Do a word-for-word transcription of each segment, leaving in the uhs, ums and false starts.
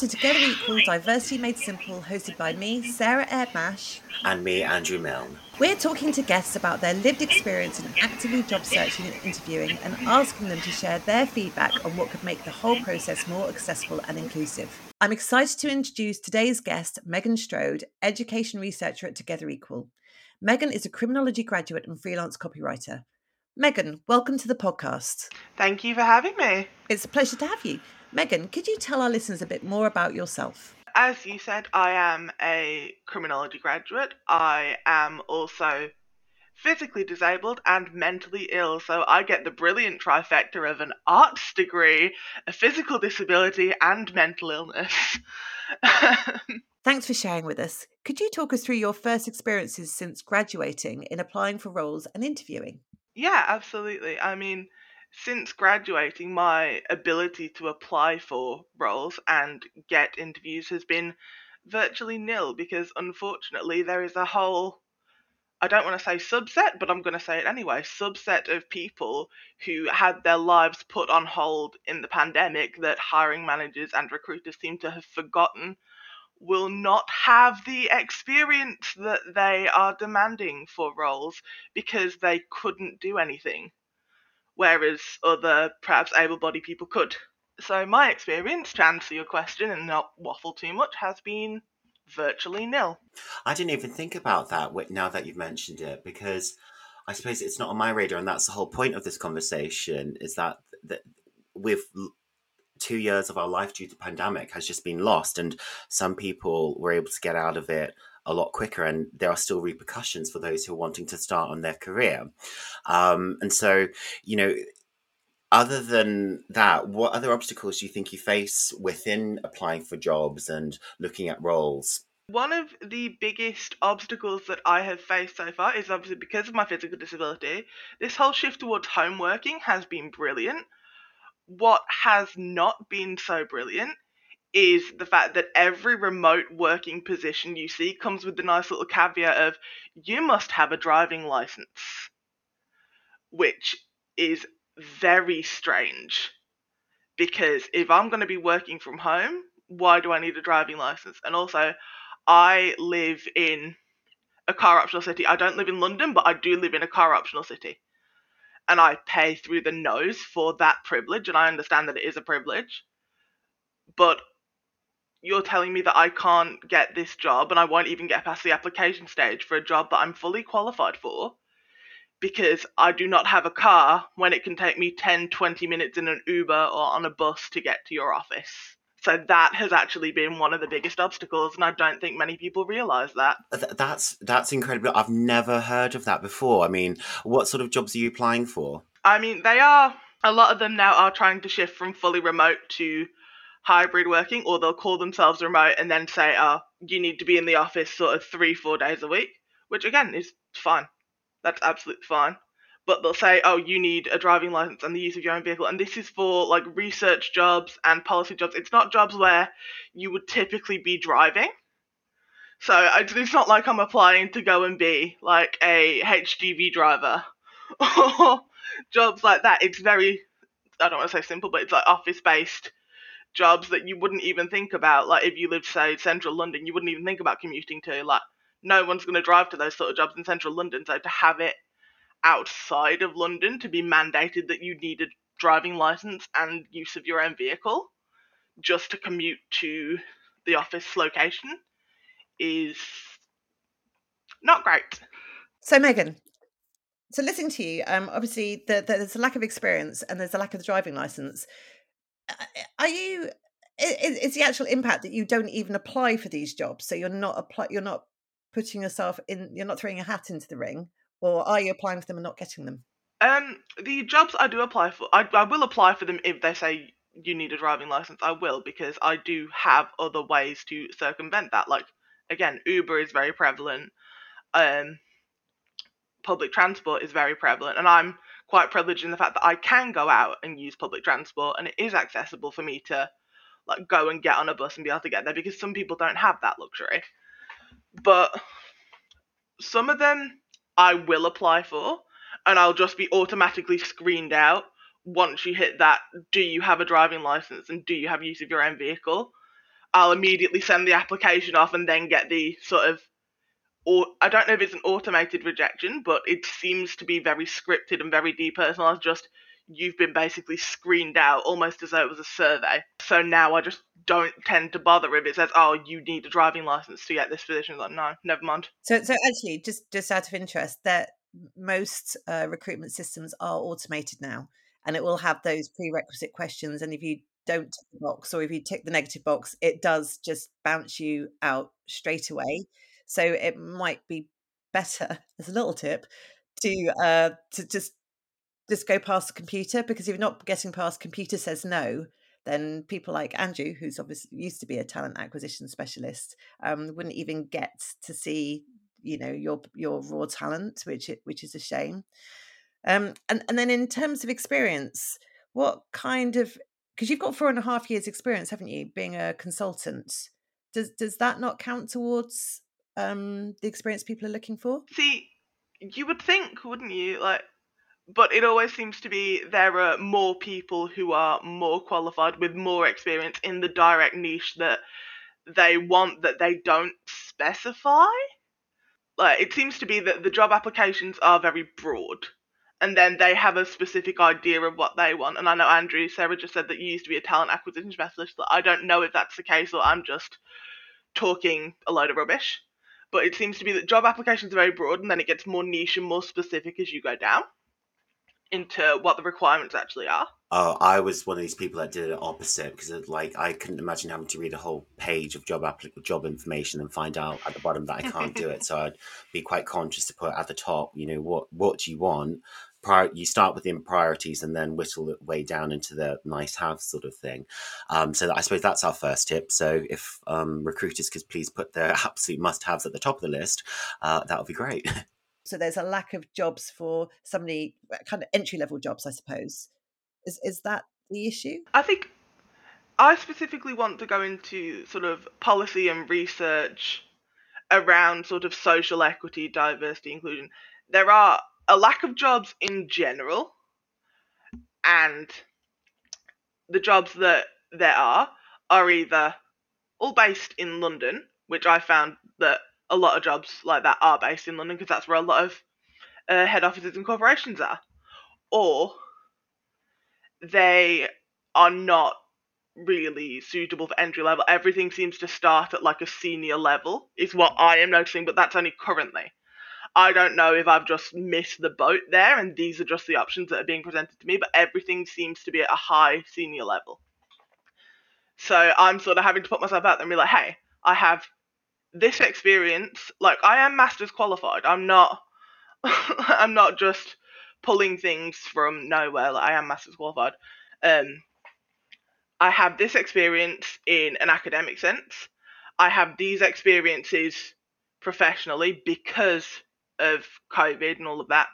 to Together Equal Diversity Made Simple, hosted by me, Sarah Erdmash. And me, Andrew Milne. We're talking to guests about their lived experience in actively job searching and interviewing and asking them to share their feedback on what could make the whole process more accessible and inclusive. I'm excited to introduce today's guest, Megan Strode, education researcher at Together Equal. Megan is a criminology graduate and freelance copywriter. Megan, welcome to the podcast. Thank you for having me. It's a pleasure to have you. Megan, could you tell our listeners a bit more about yourself? As you said, I am a criminology graduate. I am also physically disabled and mentally ill, so I get the brilliant trifecta of an arts degree, a physical disability, and mental illness. Thanks for sharing with us. Could you talk us through your first experiences since graduating in applying for roles and interviewing? Yeah, absolutely. I mean, since graduating, my ability to apply for roles and get interviews has been virtually nil because unfortunately there is a whole, I don't want to say subset, but I'm going to say it anyway, subset of people who had their lives put on hold in the pandemic that hiring managers and recruiters seem to have forgotten will not have the experience that they are demanding for roles because they couldn't do anything, whereas other perhaps able-bodied people could. So my experience, to answer your question and not waffle too much, has been virtually nil. I didn't even think about that now that you've mentioned it, because I suppose it's not on my radar, and that's the whole point of this conversation, is that, that with two years of our life due to pandemic has just been lost, and some people were able to get out of it a lot quicker, and there are still repercussions for those who are wanting to start on their career. Um, and so, you know, other than that, what other obstacles do you think you face within applying for jobs and looking at roles? One of the biggest obstacles that I have faced so far is obviously because of my physical disability. This whole shift towards home working has been brilliant. What has not been so brilliant is the fact that every remote working position you see comes with the nice little caveat of, you must have a driving license, which is very strange, because if I'm going to be working from home, why do I need a driving license? And also, I live in a car optional city. I don't live in London, but I do live in a car optional city. And I pay through the nose for that privilege, and I understand that it is a privilege. But you're telling me that I can't get this job, and I won't even get past the application stage for a job that I'm fully qualified for, because I do not have a car when it can take me ten, twenty minutes in an Uber or on a bus to get to your office. So that has actually been one of the biggest obstacles, and I don't think many people realise that. Th- That's that's incredible. I've never heard of that before. I mean, what sort of jobs are you applying for? I mean, they are, a lot of them now are trying to shift from fully remote to hybrid working, or they'll call themselves remote and then say, oh, you need to be in the office sort of three, four days a week, which again is fine. That's absolutely fine. But they'll say, oh, you need a driving license and the use of your own vehicle. And this is for like research jobs and policy jobs. It's not jobs where you would typically be driving. So it's not like I'm applying to go and be like a H G V driver or jobs like that. It's very, I don't want to say simple, but it's like office-based jobs that you wouldn't even think about. Like if you lived, say, central London, you wouldn't even think about commuting to. Like no one's going to drive to those sort of jobs in central London. So to have it outside of London, to be mandated that you need a driving license and use of your own vehicle just to commute to the office location, is not great. So, Megan, so listening to you, um, obviously the, the, there's a lack of experience and there's a lack of the driving license. Are you? Is, is the actual impact that you don't even apply for these jobs? So you're not apply, you're not putting yourself in, you're not throwing a hat into the ring, or are you applying for them and not getting them? Um, the jobs I do apply for, I, I will apply for them if they say you need a driving license. I will, because I do have other ways to circumvent that. Like, again, Uber is very prevalent. Um, public transport is very prevalent, and I'm quite privileged in the fact that I can go out and use public transport, and it is accessible for me to like go and get on a bus and be able to get there, because some people don't have that luxury. But some of them I will apply for, and I'll just be automatically screened out once you hit that, do you have a driving license and do you have use of your own vehicle? I'll immediately send the application off and then get the sort of, or I don't know if it's an automated rejection, but it seems to be very scripted and very depersonalized. Just, you've been basically screened out, almost as though it was a survey. So now I just don't tend to bother if it says, oh, you need a driving license to get this position. Like, no, never mind. So, so actually, just just out of interest, that most uh, recruitment systems are automated now, and it will have those prerequisite questions. And if you don't tick the box, or if you tick the negative box, it does just bounce you out straight away. So it might be better, as a little tip, to uh, to just just go past the computer, because if you're not getting past computer says no, then people like Andrew, who's obviously used to be a talent acquisition specialist, um, wouldn't even get to see, you know, your your raw talent, which which is a shame. Um, and and then in terms of experience, what kind of, because you've got four and a half years experience, haven't you, being a consultant? Does does that not count towards um, the experience people are looking for? See, you would think, wouldn't you? Like, but it always seems to be there are more people who are more qualified with more experience in the direct niche that they want that they don't specify. Like, it seems to be that the job applications are very broad, and then they have a specific idea of what they want. And I know Andrew, Sarah just said that you used to be a talent acquisition specialist. I don't know if that's the case, or I'm just talking a load of rubbish. But it seems to be that job applications are very broad, and then it gets more niche and more specific as you go down into what the requirements actually are. Oh, I was one of these people that did it opposite, because it, like I couldn't imagine having to read a whole page of job applic- job information and find out at the bottom that I can't do it. So I'd be quite conscious to put at the top, you know, what what do you want? Prior, you start with the priorities and then whittle it way down into the nice have sort of thing. Um, so I suppose that's our first tip. So if um, recruiters could please put their absolute must-haves at the top of the list, uh, that would be great. So there's a lack of jobs for somebody, kind of entry-level jobs, I suppose. Is is that the issue? I think I specifically want to go into sort of policy and research around sort of social equity, diversity, inclusion. There are a lack of jobs in general, and the jobs that there are are either all based in London, which I found that a lot of jobs like that are based in London, because that's where a lot of uh, head offices and corporations are, or they are not really suitable for entry level. Everything seems to start at like a senior level, is what I am noticing, but that's only currently. I don't know if I've just missed the boat there and these are just the options that are being presented to me, but everything seems to be at a high senior level. So I'm sort of having to put myself out there and be like, hey, I have this experience. Like, I am master's qualified. I'm not I'm not just pulling things from nowhere. Like, I am master's qualified. Um, I have this experience in an academic sense. I have these experiences professionally because of COVID and all of that.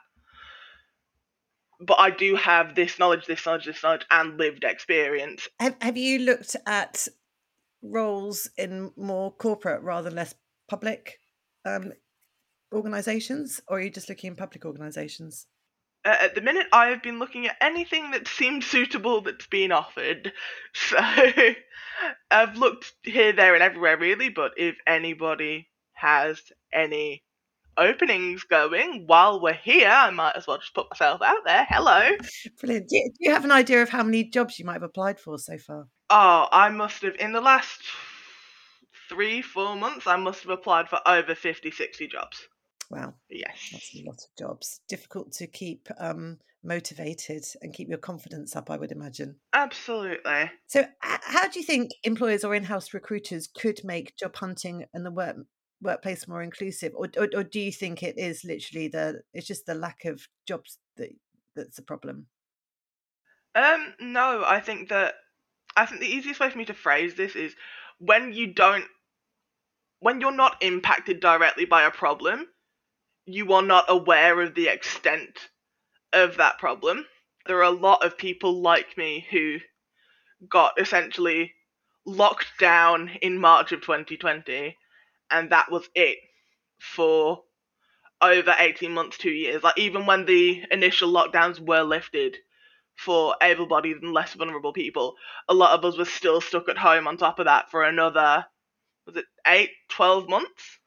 But I do have this knowledge, this knowledge, this knowledge, and lived experience. Have Have you looked at roles in more corporate rather than less public um, organisations, or are you just looking in public organisations? Uh, at the minute, I have been looking at anything that seems suitable that's been offered. So I've looked here, there, and everywhere, really. But if anybody has any openings going while we're here, I might as well just put myself out there. Hello. Brilliant. Do you, do you have an idea of how many jobs you might have applied for so far? Oh, I must have, in the last three, four months, I must have applied for over fifty, sixty jobs. Wow. Yes. That's a lot of jobs. Difficult to keep um, motivated and keep your confidence up, I would imagine. Absolutely. So h- how do you think employers or in-house recruiters could make job hunting and the work workplace more inclusive, or, or or do you think it is literally the it's just the lack of jobs that that's a problem? Um, no, I think that I think the easiest way for me to phrase this is when you don't when you're not impacted directly by a problem, you are not aware of the extent of that problem. There are a lot of people like me who got essentially locked down in March of twenty twenty, and that was it for over eighteen months, two years. Like, even when the initial lockdowns were lifted for able-bodied and less vulnerable people, a lot of us were still stuck at home on top of that for another, was it eight, twelve months?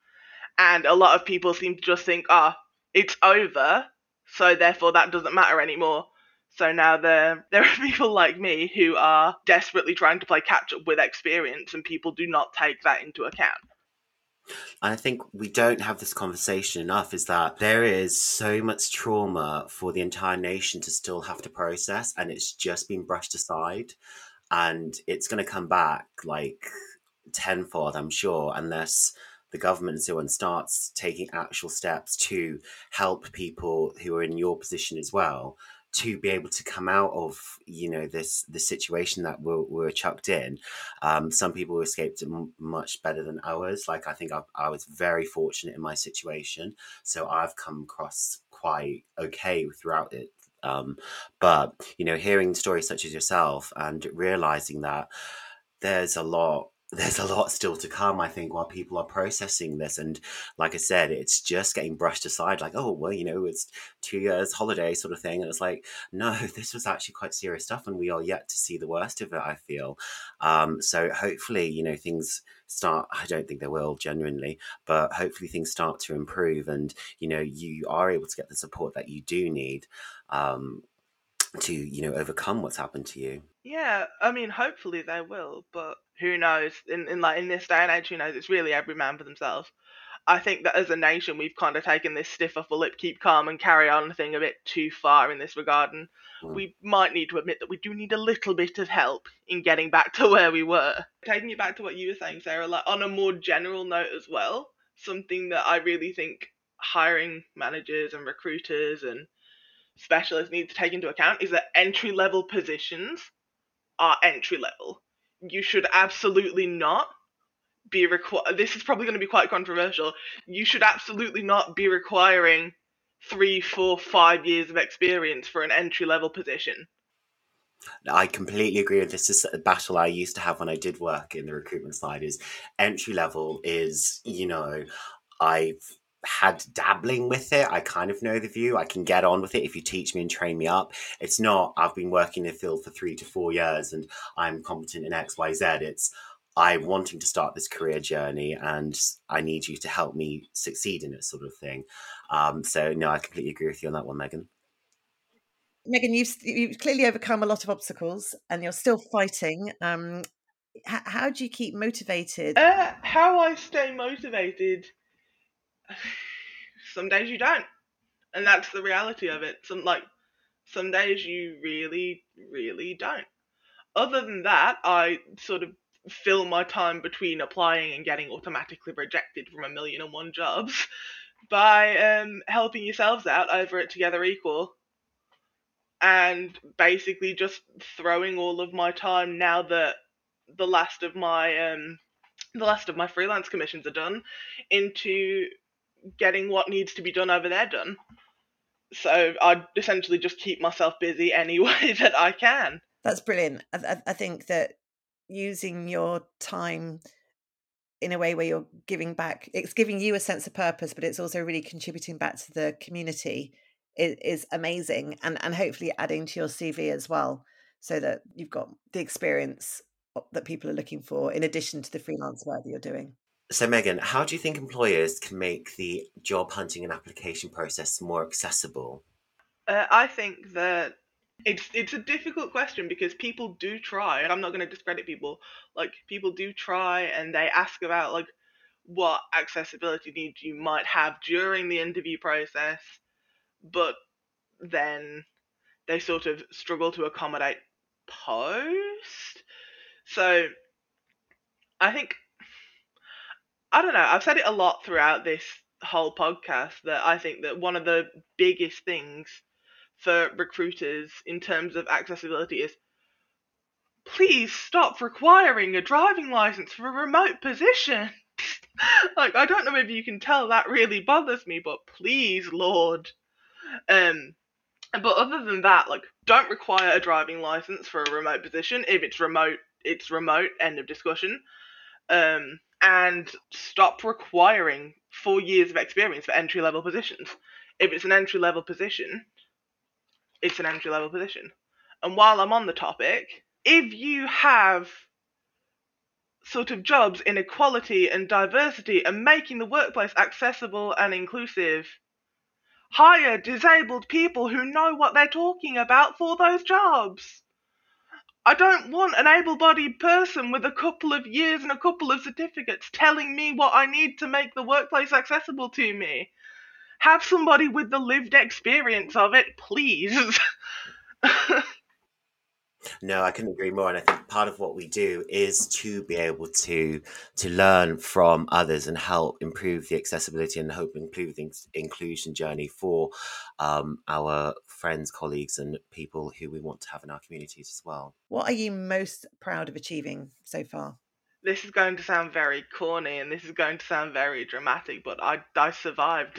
And a lot of people seem to just think, ah, oh, it's over, so therefore that doesn't matter anymore. So now there there are people like me who are desperately trying to play catch-up with experience, and people do not take that into account. And I think we don't have this conversation enough, is that there is so much trauma for the entire nation to still have to process, and it's just been brushed aside. And it's going to come back like tenfold, I'm sure, unless the government and so on starts taking actual steps to help people who are in your position as well to be able to come out of, you know, this the situation that we're, we're chucked in. Um, some people escaped it m- much better than others. Like, I think I, I was very fortunate in my situation, so I've come across quite okay throughout it. Um, but, you know, hearing stories such as yourself and realizing that there's a lot there's a lot still to come, I think, while people are processing this. And like I said, it's just getting brushed aside, like, oh, well, you know, it's two years holiday sort of thing. And it's like, no, this was actually quite serious stuff, and we are yet to see the worst of it, I feel. Um, so hopefully, you know, things start, I don't think they will genuinely, but hopefully things start to improve, and, you know, you are able to get the support that you do need um, to, you know, overcome what's happened to you. Yeah, I mean, hopefully they will, but who knows? In, in like in this day and age, who knows? It's really every man for themselves. I think that as a nation, we've kind of taken this stiff upper lip, keep calm and carry on thing a bit too far in this regard, and Mm. we might need to admit that we do need a little bit of help in getting back to where we were. Taking you back to what you were saying, Sarah, like on a more general note as well, something that I really think hiring managers and recruiters and specialists need to take into account is that entry level positions are entry level. You should absolutely not be required. This is probably going to be quite controversial. You should absolutely not be requiring three, four, five years of experience for an entry level position. I completely agree with this. This is a battle I used to have when I did work in the recruitment side. Is entry level is, you know, I've had dabbling with it. I kind of know the view. I can get on with it if you teach me and train me up. It's not, I've been working in the field for three to four years and I'm competent in X, Y, Z. It's, I'm wanting to start this career journey and I need you to help me succeed in it, sort of thing. Um, so no, I completely agree with you on that one, Megan. Megan, you've, you've clearly overcome a lot of obstacles and you're still fighting. Um, h- how do you keep motivated? Uh, how I stay motivated, some days you don't. And that's the reality of it. Some like some days you really, really don't. Other than that, I sort of fill my time between applying and getting automatically rejected from a million and one jobs by um, helping yourselves out over at Together Equal, and basically just throwing all of my time, now that the last of my um, the last of my freelance commissions are done, into getting what needs to be done over there done. So I essentially just keep myself busy any way that I can. That's brilliant. I, I think that using your time in a way where you're giving back, it's giving you a sense of purpose, but it's also really contributing back to the community is, is amazing, and, and hopefully adding to your C V as well, so that you've got the experience that people are looking for in addition to the freelance work that you're doing. So, Megan, how do you think employers can make the job hunting and application process more accessible? Uh, I think that it's it's a difficult question because people do try, and I'm not going to discredit people. Like, people do try, and they ask about like what accessibility needs you might have during the interview process, but then they sort of struggle to accommodate post. So I think, I don't know, I've said it a lot throughout this whole podcast that I think that one of the biggest things for recruiters in terms of accessibility is, please stop requiring a driving license for a remote position. Like, I don't know if you can tell that really bothers me, but please, Lord. Um, but other than that, like, don't require a driving license for a remote position. If it's remote, it's remote, end of discussion. Um, and stop requiring four years of experience for entry-level positions. If it's an entry-level position, it's an entry-level position. And while I'm on the topic, if you have sort of jobs in equality and diversity and making the workplace accessible and inclusive, hire disabled people who know what they're talking about for those jobs. I don't want an able-bodied person with a couple of years and a couple of certificates telling me what I need to make the workplace accessible to me. Have somebody with the lived experience of it, please. No, I couldn't agree more. And I think part of what we do is to be able to to learn from others and help improve the accessibility and hope improve the inclusion journey for um, our friends, colleagues, and people who we want to have in our communities as well. What are you most proud of achieving so far? This is going to sound very corny and this is going to sound very dramatic, but I, I survived.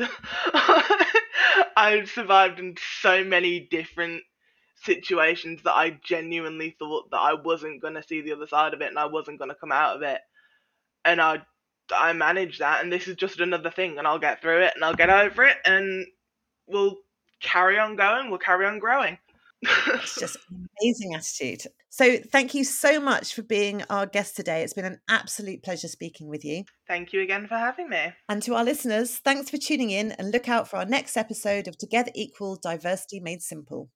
I survived in so many different situations that I genuinely thought that I wasn't going to see the other side of it and I wasn't going to come out of it. And I, I managed that, and this is just another thing, and I'll get through it and I'll get over it, and we'll carry on going, we'll carry on growing. It's just an amazing attitude. So thank you so much for being our guest today. It's been an absolute pleasure speaking with you. Thank you again for having me. And to our listeners, thanks for tuning in, and look out for our next episode of Together Equal Diversity Made Simple.